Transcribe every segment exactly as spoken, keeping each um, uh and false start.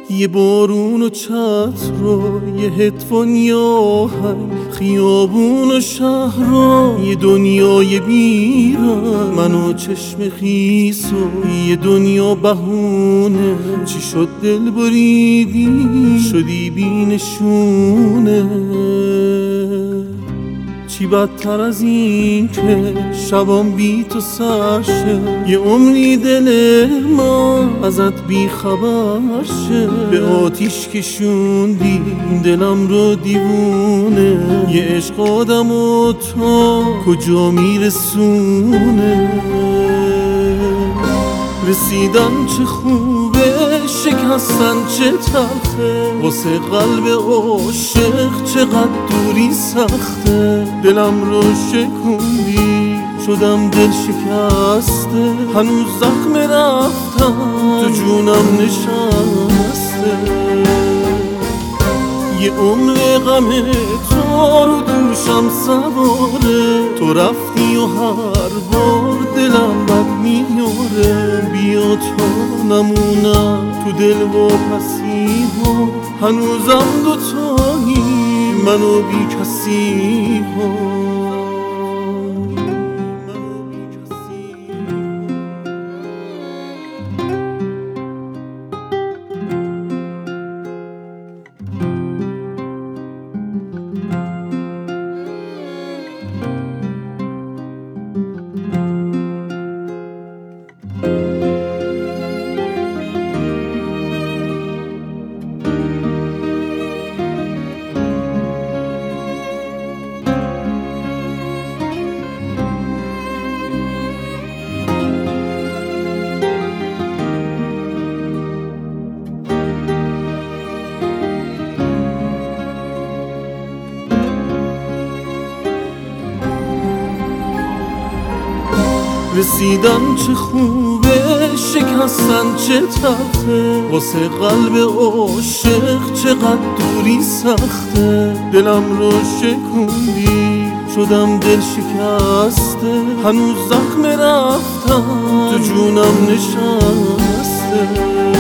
یه بارون و چتر و یه هدفون یا آهنگ، خیابون و شهر و یه دنیای بیرن، من و چشم خیس و یه دنیا بهونه. چی شد دل بریدی شدی بینشونه؟ چی بدتر از این که شبام بی تو سر شه، یه عمری دل ما ازت بی خبر شه. به آتیش کشوندی دلم رو دیوونه، یه عشق آدم و تو کجا میرسونه؟ رسیدن چه خوبه، شکستن چه تلخه، واسه قلب عاشق چقدر دوری سخته. دلم رو شکوندی شدم دل شکسته، هنوز زخم رفتم تو جونم نشسته. یه عمر غم تو رو دوشم سواره، تو رفتی و هر بار دلم بد میاره. بیا تا نمونم تو دل و پسی ها، هنوزم دوتایی من و بی کسی ها. رسیدن چه خوبه، شکستن چه تلخه، واسه قلب عاشق چقدر دوری سخته. دلم رو شکوندی شدم دل شکسته، هنوز زخم رفتم تو جونم نشسته.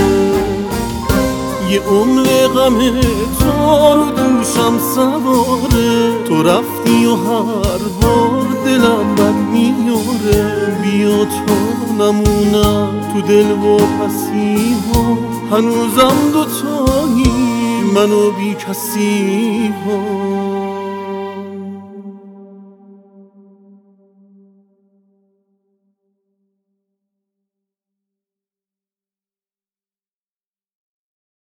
یه عمر غم تو رو دوشم سواره، تو رفتی و هر بار دلم بد میاره. بیا تا نمونم تو دل و پسی ها، هنوزم دوتایی من و بی کسی ها.